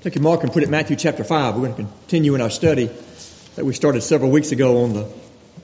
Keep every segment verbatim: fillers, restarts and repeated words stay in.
Take your mark and put it in Matthew chapter five. We're going to continue in our study that we started several weeks ago on the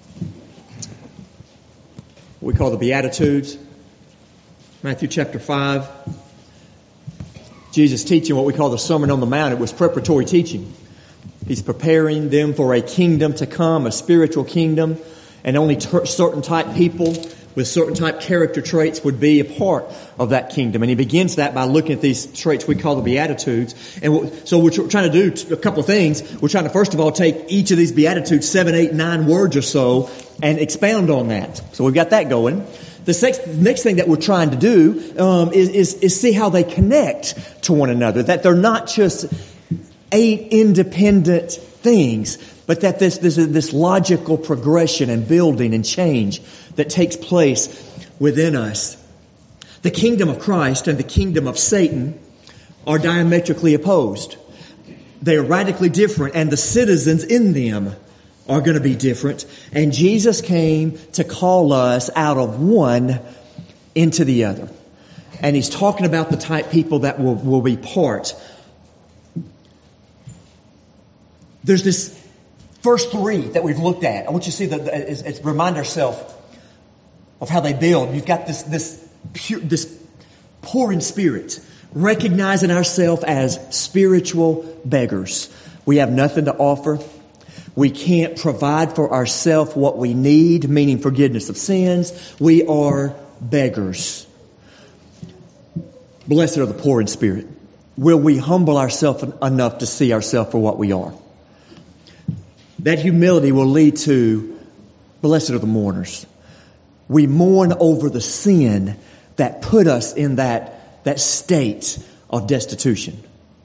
what we call the Beatitudes. Matthew chapter five. Jesus teaching what we call the Sermon on the Mount. It was preparatory teaching. He's preparing them for a kingdom to come, a spiritual kingdom, and only ter- certain type people with certain type character traits would be a part of that kingdom. And he begins that by looking at these traits we call the Beatitudes. And so we're trying to do a couple of things. We're trying to, first of all, take each of these Beatitudes, seven, eight, nine words or so, and expound on that. So we've got that going. The next, next thing that we're trying to do um, is, is, is see how they connect to one another. That they're not just eight independent things, but that this, this, this logical progression and building and change that takes place within us. The kingdom of Christ and the kingdom of Satan are diametrically opposed. They are radically different, and the citizens in them are going to be different. And Jesus came to call us out of one into the other. And He's talking about the type people that will, will be part. There's this first three that we've looked at. I want you to see that it's, it's remind ourselves of how they build. You've got this this pure, this poor in spirit, recognizing ourselves as spiritual beggars. We have nothing to offer. We can't provide for ourselves what we need, meaning forgiveness of sins. We are beggars. Blessed are the poor in spirit. Will we humble ourselves enough to see ourselves for what we are? That humility will lead to blessed are the mourners. We mourn over the sin that put us in that, that state of destitution.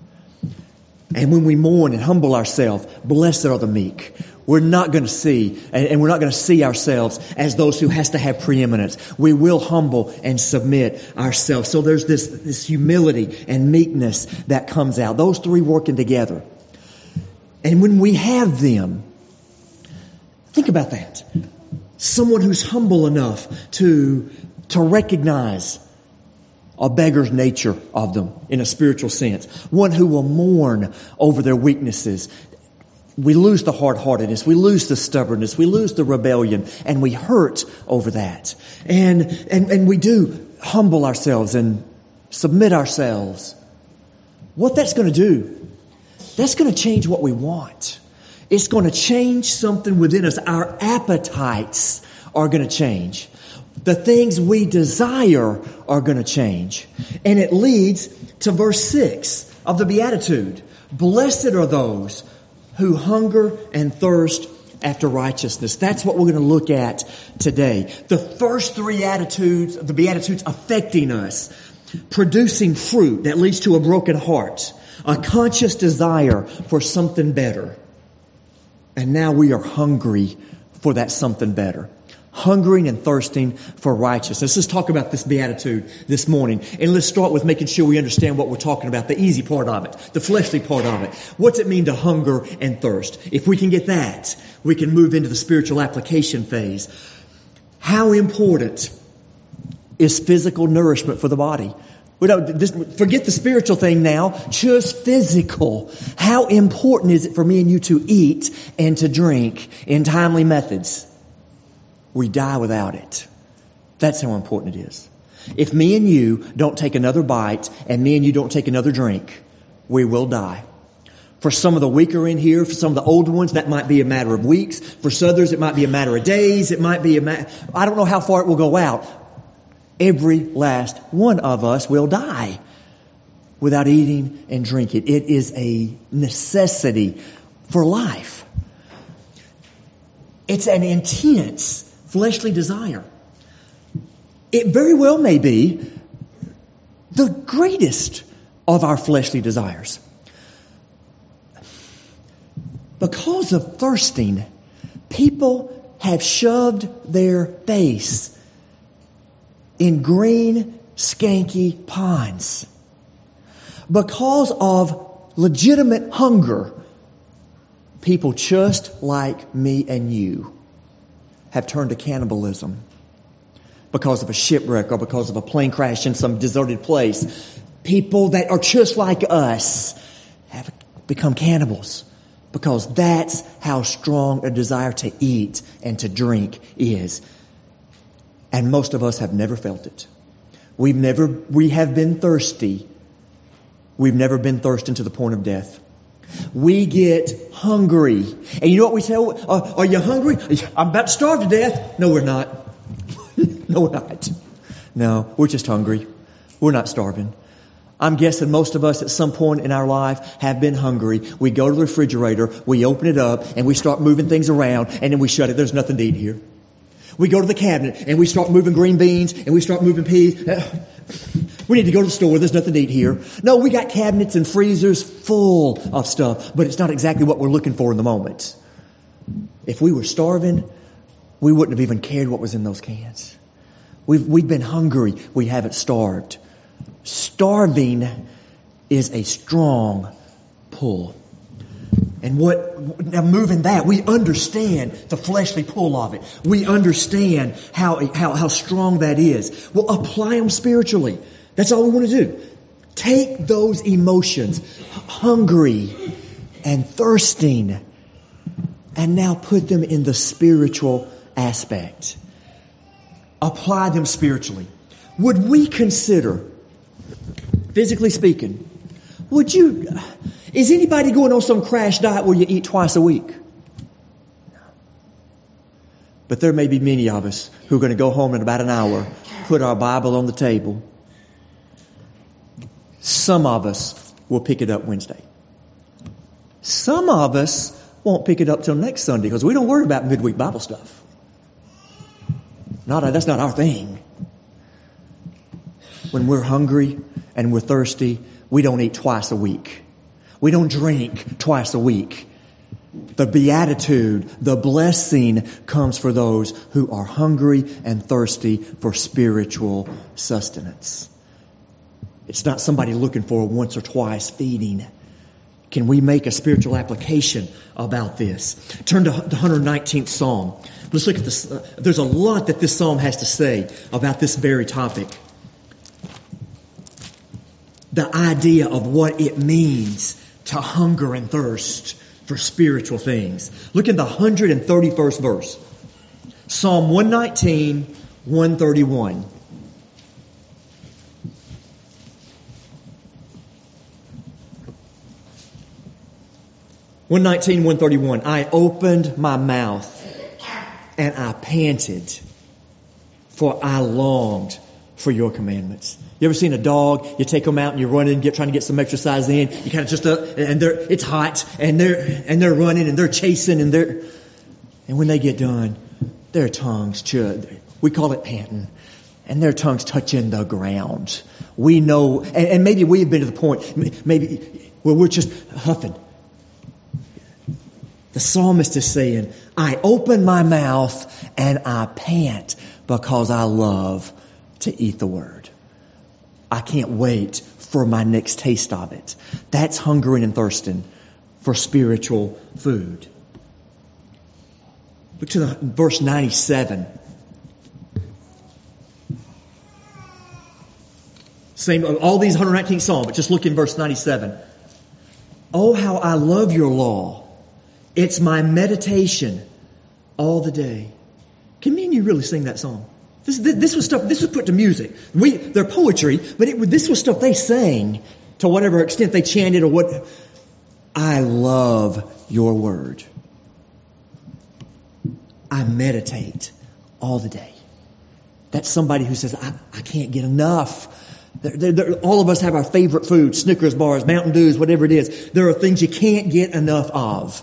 And when we mourn and humble ourselves, blessed are the meek. We're not going to see, and we're not going to see ourselves as those who has to have preeminence. We will humble and submit ourselves. So there's this, this humility and meekness that comes out. Those three working together. And when we have them, think about that. Someone who's humble enough to, to recognize a beggar's nature of them in a spiritual sense. One who will mourn over their weaknesses. We lose the hard-heartedness. We lose the stubbornness. We lose the rebellion. And we hurt over that. And, and, and we do humble ourselves and submit ourselves. What that's going to do, that's going to change what we want. It's going to change something within us. Our appetites are going to change. The things we desire are going to change. And it leads to verse six of the Beatitude. Blessed are those who hunger and thirst after righteousness. That's what we're going to look at today. The first three attitudes, the Beatitudes affecting us, producing fruit that leads to a broken heart, a conscious desire for something better. And now we are hungry for that something better. Hungering and thirsting for righteousness. Let's talk about this beatitude this morning. And let's start with making sure we understand what we're talking about. The easy part of it. The fleshly part of it. What's it mean to hunger and thirst? If we can get that, we can move into the spiritual application phase. How important is physical nourishment for the body? We don't, this, forget the spiritual thing now. Just physical. How important is it for me and you to eat and to drink in timely methods? We die without it. That's how important it is. If me and you don't take another bite and me and you don't take another drink, we will die. For some of the weaker in here, for some of the older ones, that might be a matter of weeks. For others, it might be a matter of days. It might be a matter... I don't know how far it will go out. Every last one of us will die without eating and drinking. It is a necessity for life. It's an intense fleshly desire. It very well may be the greatest of our fleshly desires. Because of thirsting, people have shoved their face in green, skanky ponds. Because of legitimate hunger, people just like me and you have turned to cannibalism because of a shipwreck or because of a plane crash in some deserted place. People that are just like us have become cannibals. Because that's how strong a desire to eat and to drink is. And most of us have never felt it. We've never, we have been thirsty. We've never been thirsting to the point of death. We get hungry. And you know what we say? Uh, are you hungry? I'm about to starve to death. No, we're not. No, we're not. No, we're just hungry. We're not starving. I'm guessing most of us at some point in our life have been hungry. We go to the refrigerator, we open it up, and we start moving things around, and then we shut it. There's nothing to eat here. We go to the cabinet, and we start moving green beans, and we start moving peas. We need to go to the store. There's nothing to eat here. No, we got cabinets and freezers full of stuff, but it's not exactly what we're looking for in the moment. If we were starving, we wouldn't have even cared what was in those cans. We've, we've been hungry. We haven't starved. Starving is a strong pull. And what, now moving that, we understand the fleshly pull of it. We understand how, how, how strong that is. Well, apply them spiritually. That's all we want to do. Take those emotions, hungry and thirsting, and now put them in the spiritual aspect. Apply them spiritually. Would we consider, physically speaking, would you, is anybody going on some crash diet where you eat twice a week? But there may be many of us who are going to go home in about an hour, put our Bible on the table. Some of us will pick it up Wednesday. Some of us won't pick it up till next Sunday because we don't worry about midweek Bible stuff. Not, that's not our thing. When we're hungry and we're thirsty, we don't eat twice a week. We don't drink twice a week. The beatitude, the blessing comes for those who are hungry and thirsty for spiritual sustenance. It's not somebody looking for a once or twice feeding. Can we make a spiritual application about this? Turn to the one hundred nineteenth Psalm. Let's look at this. Uh, there's a lot that this Psalm has to say about this very topic. The idea of what it means to hunger and thirst for spiritual things. Look at the one hundred thirty-first verse. Psalm one nineteen, one thirty-one. one nineteen, one thirty-one. I opened my mouth and I panted, for I longed for your commandments. You ever seen a dog? You take them out and you're running, get trying to get some exercise in. You kind of just uh, and they're it's hot and they're and they're running and they're chasing and they're and when they get done, their tongues chud. We call it panting, and their tongues touching the ground. We know, and, and maybe we've been to the point, maybe where we're just huffing. The psalmist is saying, I open my mouth and I pant because I love to eat the word. I can't wait for my next taste of it. That's hungering and thirsting for spiritual food. Look to the verse ninety-seven. Same, all these one hundred nineteen Psalms, but just look in verse ninety-seven. Oh, how I love your law. It's my meditation all the day. Can me and you really sing that song? This, this, this was stuff, this was put to music. We, they're poetry, but it, this was stuff they sang to whatever extent they chanted or what. I love your word. I meditate all the day. That's somebody who says, I, I can't get enough. They're, they're, they're, all of us have our favorite food, Snickers bars, Mountain Dews, whatever it is. There are things you can't get enough of.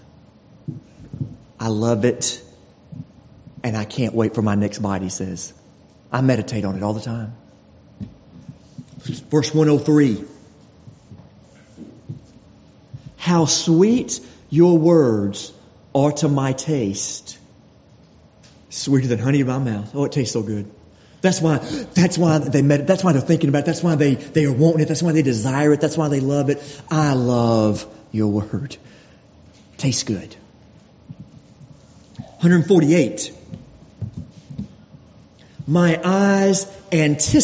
I love it, and I can't wait for my next bite, he says. I meditate on it all the time. Verse one oh three. How sweet your words are to my taste. Sweeter than honey in my mouth. Oh, it tastes so good. That's why, that's why they med- that's why they're thinking about it. That's why they, they are wanting it. That's why they desire it. That's why they love it. I love your word. Tastes good. one forty-eight. My eyes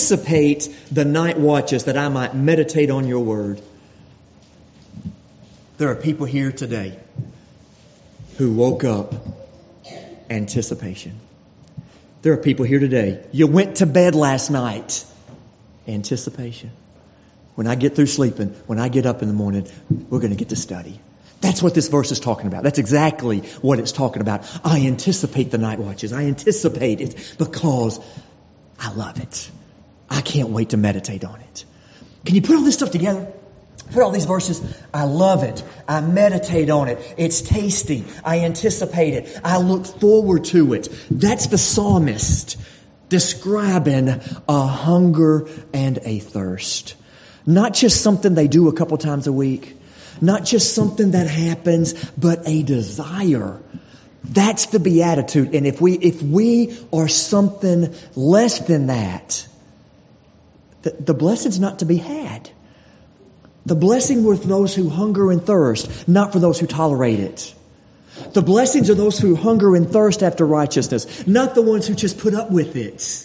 anticipate the night watches that I might meditate on your word. There are people here today who woke up anticipation. There are people here today. You went to bed last night. Anticipation. When I get through sleeping, when I get up in the morning, we're going to get to study. That's what this verse is talking about. That's exactly what it's talking about. I anticipate the night watches. I anticipate it because I love it. I can't wait to meditate on it. Can you put all this stuff together? Put all these verses. I love it. I meditate on it. It's tasty. I anticipate it. I look forward to it. That's the psalmist describing a hunger and a thirst. Not just something they do a couple times a week. Not just something that happens, but a desire. That's the beatitude. And if we, if we are something less than that, the, the blessing's not to be had. The blessing with those who hunger and thirst, not for those who tolerate it. The blessings are those who hunger and thirst after righteousness, not the ones who just put up with it.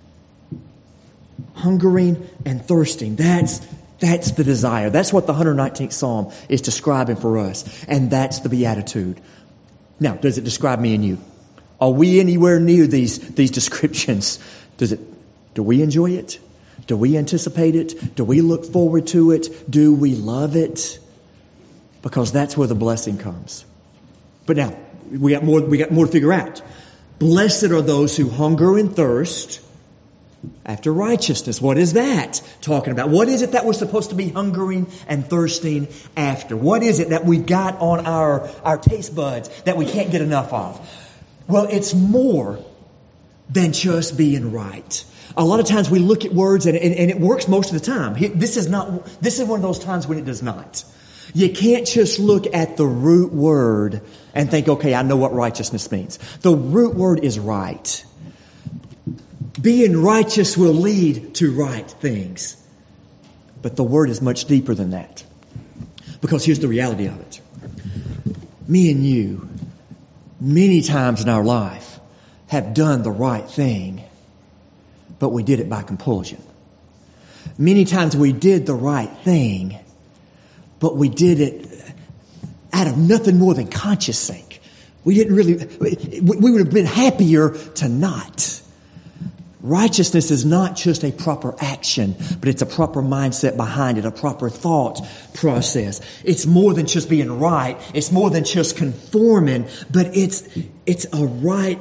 Hungering and thirsting, that's, that's the desire. That's what the one hundred nineteenth Psalm is describing for us. And that's the beatitude. Now, does it describe me and you? Are we anywhere near these, these descriptions? Does it, do we enjoy it? Do we anticipate it? Do we look forward to it? Do we love it? Because that's where the blessing comes. But now, we got more, we got more to figure out. Blessed are those who hunger and thirst after righteousness. What is that talking about? What is it that we're supposed to be hungering and thirsting after? What is it that we've got on our, our taste buds that we can't get enough of? Well, it's more than just being right. A lot of times we look at words and, and, and it works most of the time. This is not, this is one of those times when it does not. You can't just look at the root word and think, okay, I know what righteousness means. The root word is right. Being righteous will lead to right things. But the word is much deeper than that. Because here's the reality of it. Me and you, many times in our life, have done the right thing, but we did it by compulsion. Many times we did the right thing, but we did it out of nothing more than conscience sake. We didn't really, we would have been happier to not. Righteousness is not just a proper action, but it's a proper mindset behind it, a proper thought process. It's more than just being right. It's more than just conforming, but it's, it's a right,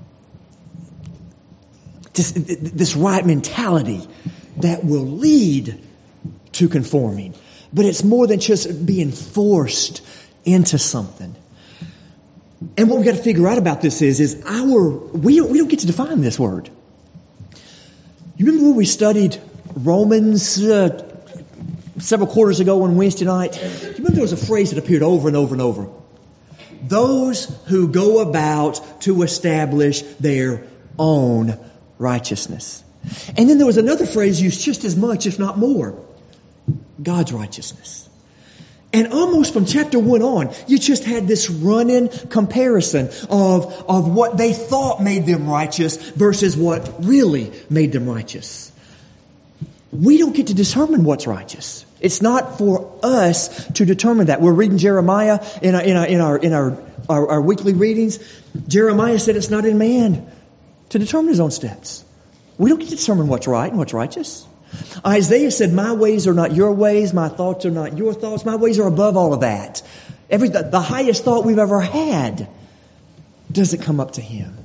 this, this right mentality that will lead to conforming. But it's more than just being forced into something. And what we've got to figure out about this is, is our, we don't, we don't get to define this word. You remember when we studied Romans uh, several quarters ago on Wednesday night? You remember there was a phrase that appeared over and over and over. Those who go about to establish their own righteousness. And then there was another phrase used just as much, if not more. God's righteousness. And almost from chapter one on, you just had this running comparison of, of what they thought made them righteous versus what really made them righteous. We don't get to determine what's righteous. It's not for us to determine that. We're reading Jeremiah in our, in our, in our, in our, our, our weekly readings. Jeremiah said it's not in man to determine his own steps. We don't get to determine what's right and what's righteous. Isaiah said, my ways are not your ways, my thoughts are not your thoughts, my ways are above all of that. Every, the, the highest thought we've ever had doesn't come up to him.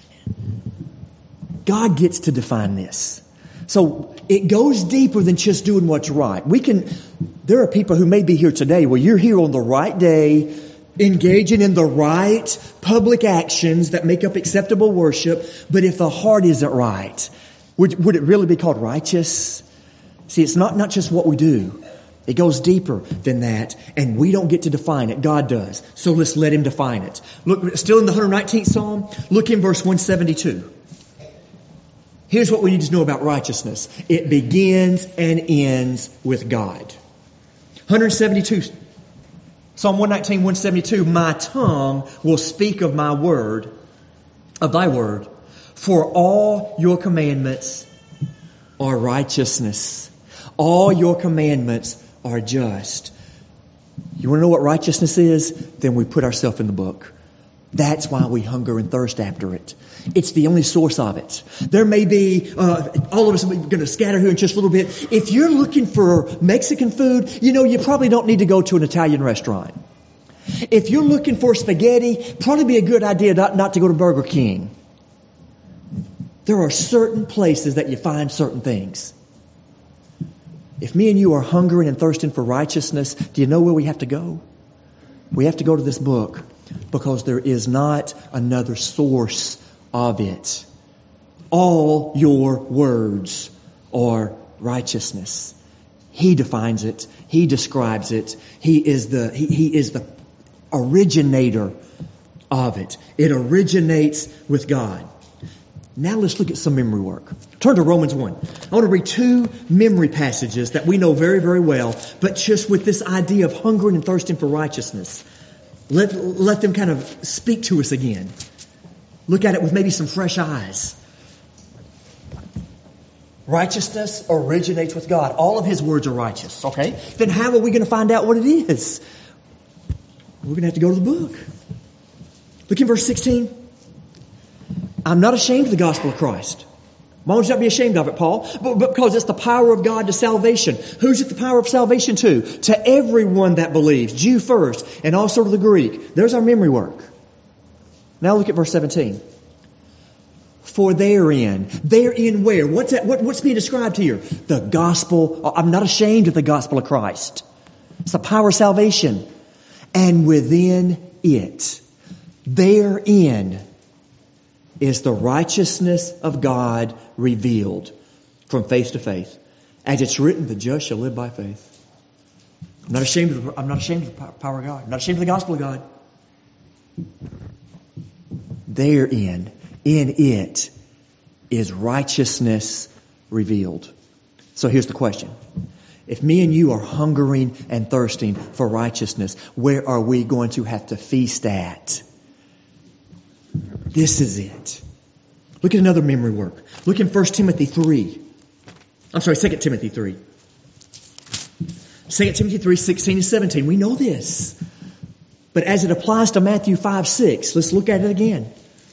God gets to define this. So it goes deeper than just doing what's right. We can, there are people who may be here today where you're here on the right day, engaging in the right public actions that make up acceptable worship, but if the heart isn't right, Would, would it really be called righteous? See, it's not, not just what we do. It goes deeper than that, and we don't get to define it. God does. So let's let Him define it. Look, still in the one hundred nineteenth Psalm, look in verse one seventy-two. Here's what we need to know about righteousness. It begins and ends with God. one seventy-two, Psalm one nineteen, one seventy-two, my tongue will speak of my word, of thy word, for all your commandments are righteousness. All your commandments are just. You want to know what righteousness is? Then we put ourselves in the book. That's why we hunger and thirst after it. It's the only source of it. There may be, uh, all of us are going to scatter here in just a little bit. If you're looking for Mexican food, you know, you probably don't need to go to an Italian restaurant. If you're looking for spaghetti, probably be a good idea not, not to go to Burger King. There are certain places that you find certain things. If me and you are hungering and thirsting for righteousness, do you know where we have to go? We have to go to this book because there is not another source of it. All your words are righteousness. He defines it. He describes it. He is the, he, he is the originator of it. It originates with God. Now let's look at some memory work. Turn to Romans one. I want to read two memory passages that we know very, very well, but just with this idea of hungering and thirsting for righteousness. Let, let them kind of speak to us again. Look at it with maybe some fresh eyes. Righteousness originates with God. All of His words are righteous, okay? Then how are we going to find out what it is? We're going to have to go to the book. Look in verse sixteen. I'm not ashamed of the gospel of Christ. Why would you not be ashamed of it, Paul? But, but because it's the power of God to salvation. Who's it the power of salvation to? To everyone that believes. Jew first, and also to the Greek. There's our memory work. Now look at verse seventeen. For therein. Therein where? What's that? What, what's being described here? The gospel. I'm not ashamed of the gospel of Christ. It's the power of salvation. And within it. Therein is the righteousness of God revealed from faith to faith. As it's written, the just shall live by faith. I'm not ashamed of the, I'm not ashamed of the power of God. I'm not ashamed of the gospel of God. Therein, in it, is righteousness revealed. So here's the question. If me and you are hungering and thirsting for righteousness, where are we going to have to feast at? This is it. Look at another memory work. Look in First Timothy three. I'm sorry, Second Timothy three. Second Timothy three, sixteen and seventeen. We know this. But as it applies to Matthew five, six, let's look at it again.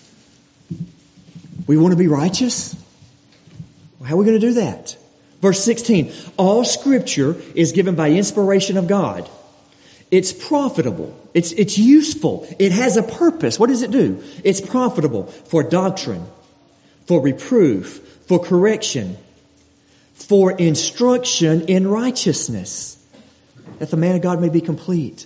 We want to be righteous? How are we going to do that? Verse sixteen. All Scripture is given by inspiration of God. It's profitable. It's, it's useful. It has a purpose. What does it do? It's profitable for doctrine, for reproof, for correction, for instruction in righteousness, that the man of God may be complete.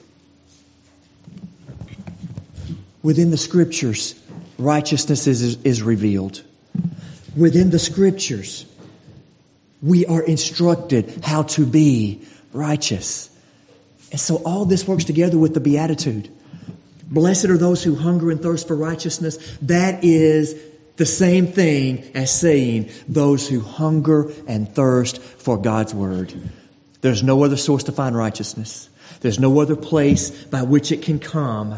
Within the Scriptures, righteousness is, is revealed. Within the Scriptures, we are instructed how to be righteous. And so all this works together with the Beatitude. Blessed are those who hunger and thirst for righteousness. That is the same thing as saying those who hunger and thirst for God's Word. There's no other source to find righteousness. There's no other place by which it can come.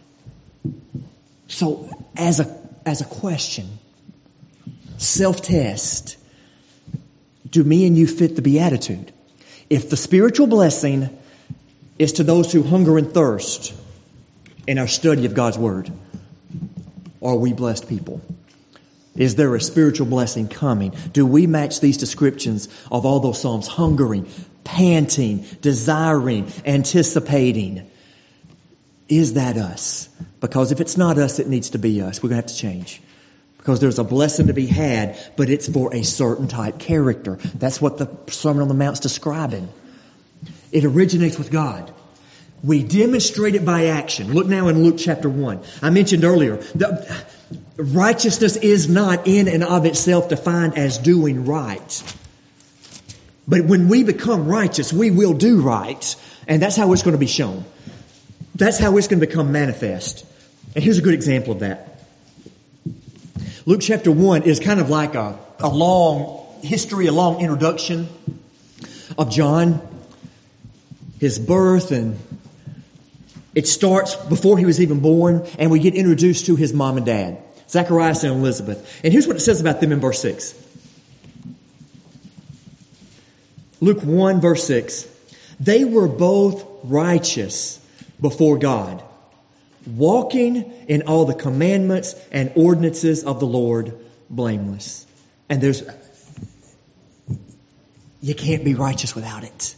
So as a, as a question, self-test, do me and you fit the Beatitude? If the spiritual blessing is to those who hunger and thirst in our study of God's Word, are we blessed people? Is there a spiritual blessing coming? Do we match these descriptions of all those Psalms? Hungering, panting, desiring, anticipating. Is that us? Because if it's not us, it needs to be us. We're going to have to change. Because there's a blessing to be had, but it's for a certain type character. That's what the Sermon on the Mount's describing. It originates with God. We demonstrate it by action. Look now in Luke chapter one. I mentioned earlier that righteousness is not in and of itself defined as doing right. But when we become righteous, we will do right. And that's how it's going to be shown. That's how it's going to become manifest. And here's a good example of that. Luke chapter one is kind of like a, a long history, a long introduction of John, his birth, and it starts before he was even born, and we get introduced to his mom and dad, Zacharias and Elizabeth. And here's what it says about them in verse six. Luke one, verse six. They were both righteous before God, walking in all the commandments and ordinances of the Lord blameless. And there's, you can't be righteous without it.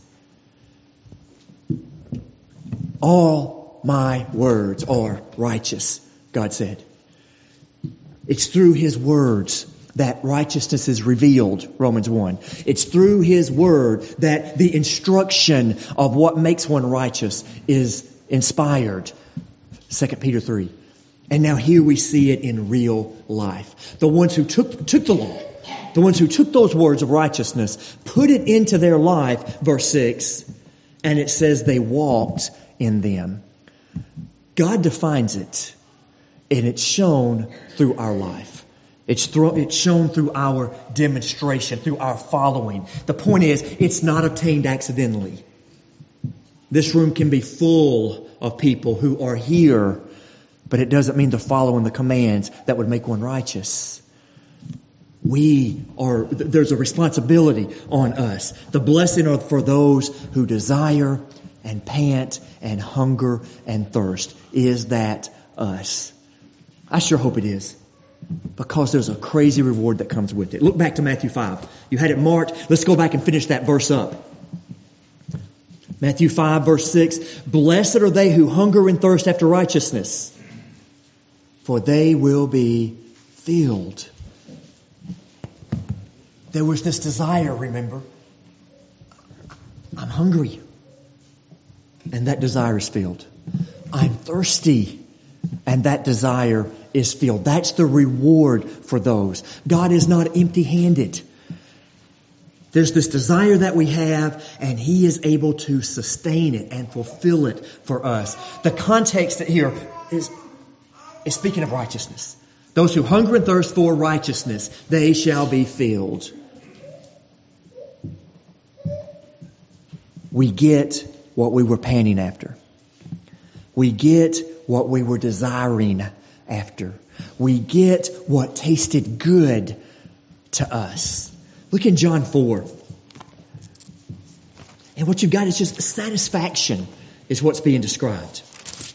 All my words are righteous, God said. It's through His words that righteousness is revealed, Romans one. It's through His word that the instruction of what makes one righteous is inspired, Second Peter three. And now here we see it in real life. The ones who took, took the law, the ones who took those words of righteousness, put it into their life, verse six, and it says they walked in them. God defines it, and it's shown through our life. It's, thro- it's shown through our demonstration, through our following. The point is, it's not obtained accidentally. This room can be full of people who are here, but it doesn't mean they're following the commands that would make one righteous. We are, there's a responsibility on us. The blessing are for those who desire and pant and hunger and thirst. Is that us? I sure hope it is. Because there's a crazy reward that comes with it. Look back to Matthew five. You had it marked. Let's go back and finish that verse up. Matthew five, verse six. Blessed are they who hunger and thirst after righteousness, for they will be filled. There was this desire, remember? I'm hungry. And that desire is filled. I'm thirsty. And that desire is filled. That's the reward for those. God is not empty-handed. There's this desire that we have, and He is able to sustain it and fulfill it for us. The context here is, is speaking of righteousness. Those who hunger and thirst for righteousness, they shall be filled. We get what we were panting after. We get what we were desiring after. We get what tasted good to us. Look in John four. And what you've got is just satisfaction is what's being described.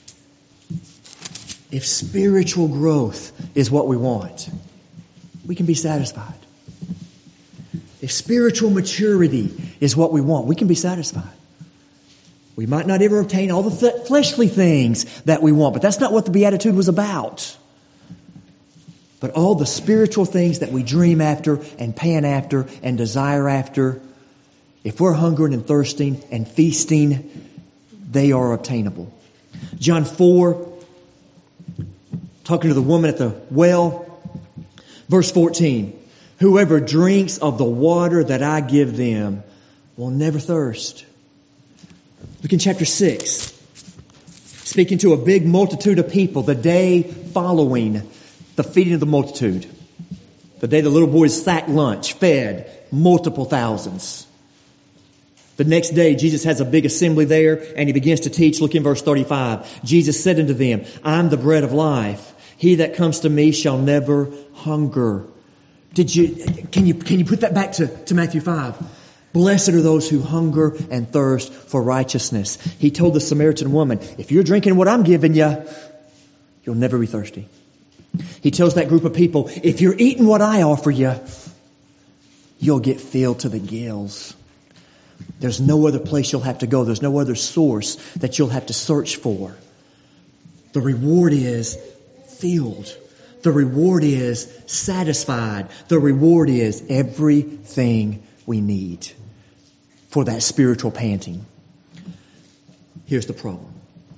If spiritual growth is what we want, we can be satisfied. If spiritual maturity is what we want, we can be satisfied. We might not ever obtain all the th- fleshly things that we want, but that's not what the Beatitude was about. But all the spiritual things that we dream after and pan after and desire after, if we're hungering and thirsting and feasting, they are obtainable. John four, talking to the woman at the well, verse fourteen. Whoever drinks of the water that I give them will never thirst. Look in chapter six. Speaking to a big multitude of people, the day following the feeding of the multitude. The day the little boys sacked lunch, fed multiple thousands. The next day, Jesus has a big assembly there, and He begins to teach. Look in verse thirty-five. Jesus said unto them, I'm the bread of life. He that comes to me shall never hunger. Did you, can you, can you put that back to, to Matthew five? Blessed are those who hunger and thirst for righteousness. He told the Samaritan woman, if you're drinking what I'm giving you, you'll never be thirsty. He tells that group of people, if you're eating what I offer you, you'll get filled to the gills. There's no other place you'll have to go. There's no other source that you'll have to search for. The reward is filled. The reward is satisfied. The reward is everything we need for that spiritual panting. Here's the problem.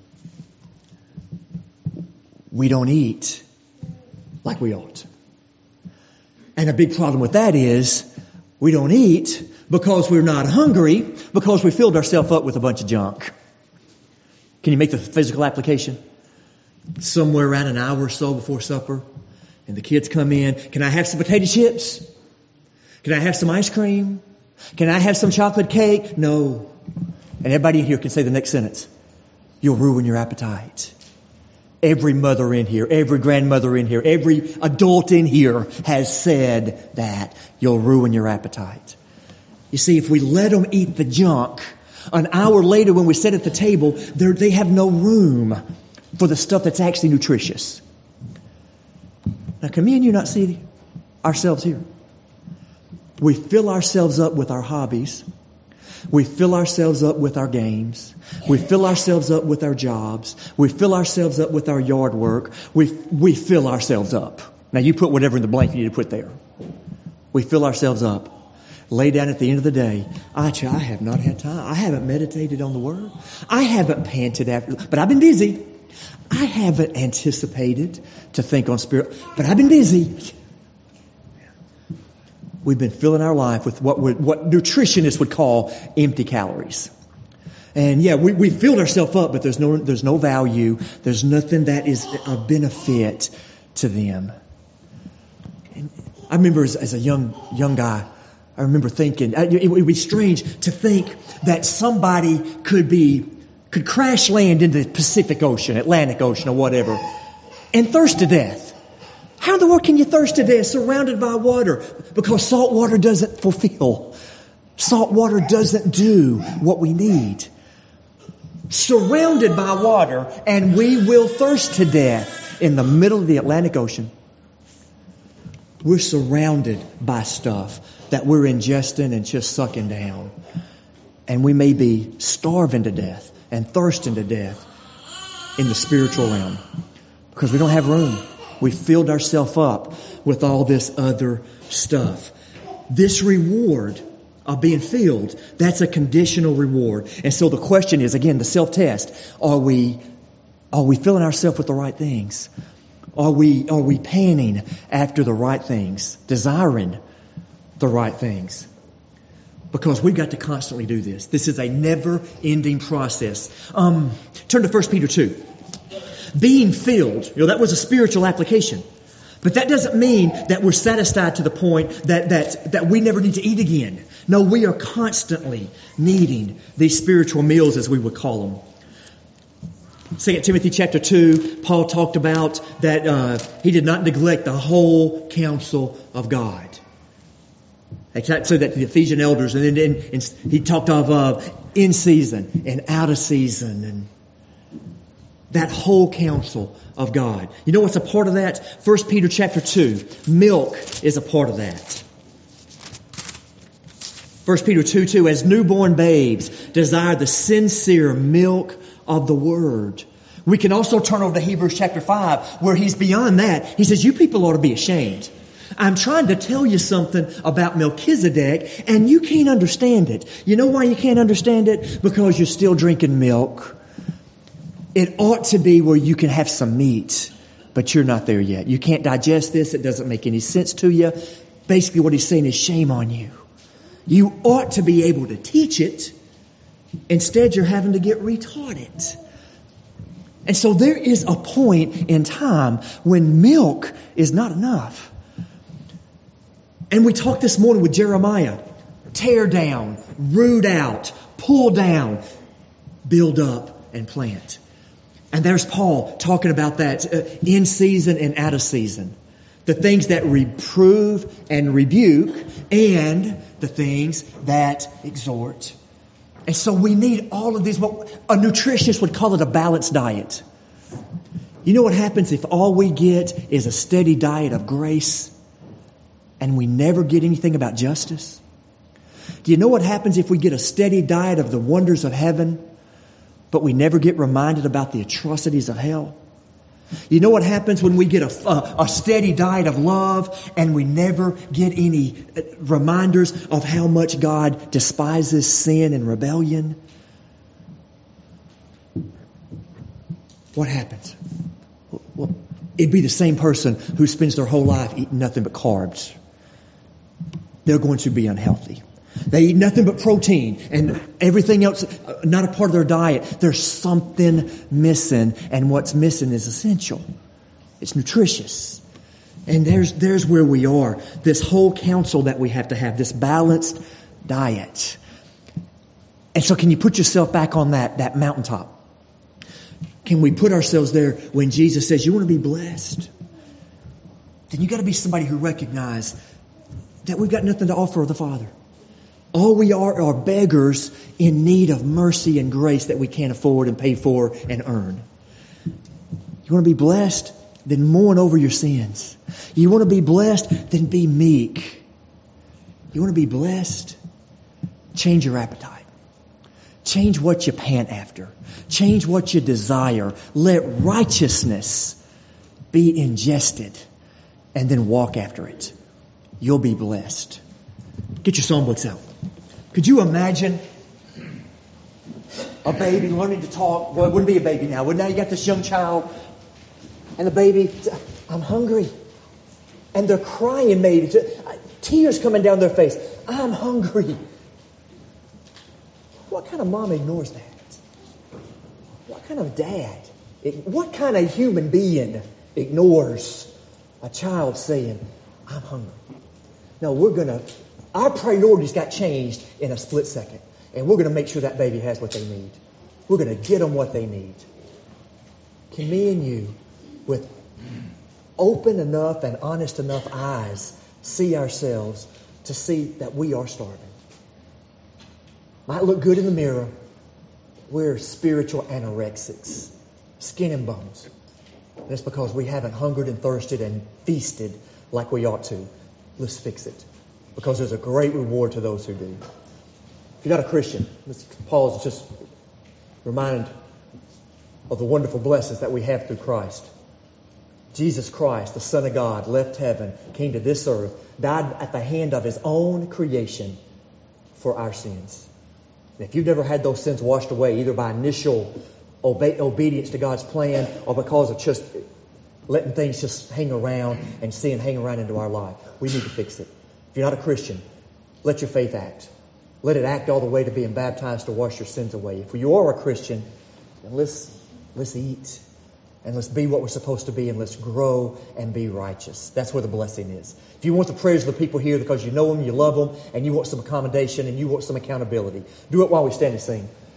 We don't eat like we ought. And a big problem with that is we don't eat because we're not hungry, because we filled ourselves up with a bunch of junk. Can you make the physical application? Somewhere around an hour or so before supper, and the kids come in. Can I have some potato chips? Can I have some ice cream? Can I have some chocolate cake? No. And everybody in here can say the next sentence. You'll ruin your appetite. Every mother in here, every grandmother in here, every adult in here has said that. You'll ruin your appetite. You see, if we let them eat the junk, An hour later when we sit at the table, they have no room for the stuff that's actually nutritious. Now, can me and you not see ourselves here? We fill ourselves up with our hobbies. We fill ourselves up with our games. We fill ourselves up with our jobs. We fill ourselves up with our yard work. We, we fill ourselves up. Now, you put whatever in the blank you need to put there. We fill ourselves up. Lay down at the end of the day. I, I have not had time. I haven't meditated on the Word. I haven't panted after, but I've been busy. I haven't anticipated to think on Spirit, but I've been busy. We've been filling our life with what would, what nutritionists would call empty calories. And yeah, we, we filled ourselves up, but there's no, there's no value. There's nothing that is a benefit to them. And I remember as, as a young, young guy, I remember thinking, it would be strange to think that somebody could be, could crash land into the Pacific Ocean, Atlantic Ocean or whatever, and thirst to death. How in the world can you thirst to death surrounded by water? Because salt water doesn't fulfill. Salt water doesn't do what we need. Surrounded by water, and we will thirst to death in the middle of the Atlantic Ocean. We're surrounded by stuff that we're ingesting and just sucking down. And we may be starving to death and thirsting to death in the spiritual realm because we don't have room. We filled ourselves up with all this other stuff. This reward of being filled, that's a conditional reward. And so the question is, again, the self-test. Are we, are we filling ourselves with the right things? Are we, are we panning after the right things? Desiring the right things? Because we've got to constantly do this. This is a never-ending process. Um, turn to First Peter two. Being filled, you know, that was a spiritual application. But that doesn't mean that we're satisfied to the point that, that, that we never need to eat again. No, we are constantly needing these spiritual meals, as we would call them. Second Timothy chapter two, Paul talked about that uh, he did not neglect the whole counsel of God. So that the Ephesian elders, and then and, and he talked of uh, in season and out of season, and that whole counsel of God. You know what's a part of that? First Peter chapter two. Milk is a part of that. First Peter two two. As newborn babes desire the sincere milk of the Word. We can also turn over to Hebrews chapter five, where he's beyond that. He says, you people ought to be ashamed. I'm trying to tell you something about Melchizedek, and you can't understand it. You know why you can't understand it? Because you're still drinking milk. It ought to be where you can have some meat, but you're not there yet. You can't digest this. It doesn't make any sense to you. Basically, what he's saying is shame on you. You ought to be able to teach it. Instead, you're having to get retaught it. And so there is a point in time when milk is not enough. And we talked this morning with Jeremiah. Tear down, root out, pull down, build up, and plant. And there's Paul talking about that uh, in season and out of season. The things that reprove and rebuke, and the things that exhort. And so we need all of these. What a nutritionist would call it a balanced diet. You know what happens if all we get is a steady diet of grace and we never get anything about justice? Do you know what happens if we get a steady diet of the wonders of heaven, but we never get reminded about the atrocities of hell? You know what happens when we get a, a, a steady diet of love and we never get any reminders of how much God despises sin and rebellion? What happens? Well, it'd be the same person who spends their whole life eating nothing but carbs. They're going to be unhealthy. They eat nothing but protein and everything else, not a part of their diet. There's something missing, and what's missing is essential. It's nutritious. And there's, there's where we are. This whole counsel that we have to have, this balanced diet. And so can you put yourself back on that, that mountaintop? Can we put ourselves there when Jesus says, you want to be blessed? Then you got to be somebody who recognizes that we've got nothing to offer the Father. All we are are beggars in need of mercy and grace that we can't afford and pay for and earn. You want to be blessed? Then mourn over your sins. You want to be blessed? Then be meek. You want to be blessed? Change your appetite. Change what you pant after. Change what you desire. Let righteousness be ingested and then walk after it. You'll be blessed. Get your songbooks out. Could you imagine a baby learning to talk? Well, it wouldn't be a baby now. Well, now you got this young child and the baby, I'm hungry. And they're crying maybe. Tears coming down their face. I'm hungry. What kind of mom ignores that? What kind of dad? What kind of human being ignores a child saying, I'm hungry? No, we're going to, our priorities got changed in a split second. And we're going to make sure that baby has what they need. We're going to get them what they need. Can me and you, with open enough and honest enough eyes, see ourselves to see that we are starving? Might look good in the mirror. We're spiritual anorexics. Skin and bones. And it's because we haven't hungered and thirsted and feasted like we ought to. Let's fix it. Because there's a great reward to those who do. If you're not a Christian, Paul is just reminded of the wonderful blessings that we have through Christ. Jesus Christ, the Son of God, left heaven, came to this earth, died at the hand of His own creation for our sins. And if you've never had those sins washed away, either by initial obe- obedience to God's plan or because of just letting things just hang around and sin hang around into our life, we need to fix it. If you're not a Christian, let your faith act. Let it act all the way to being baptized to wash your sins away. If you are a Christian, then let's, let's eat. And let's be what we're supposed to be, and let's grow and be righteous. That's where the blessing is. If you want the prayers of the people here because you know them, you love them, and you want some accommodation and you want some accountability, do it while we stand and sing.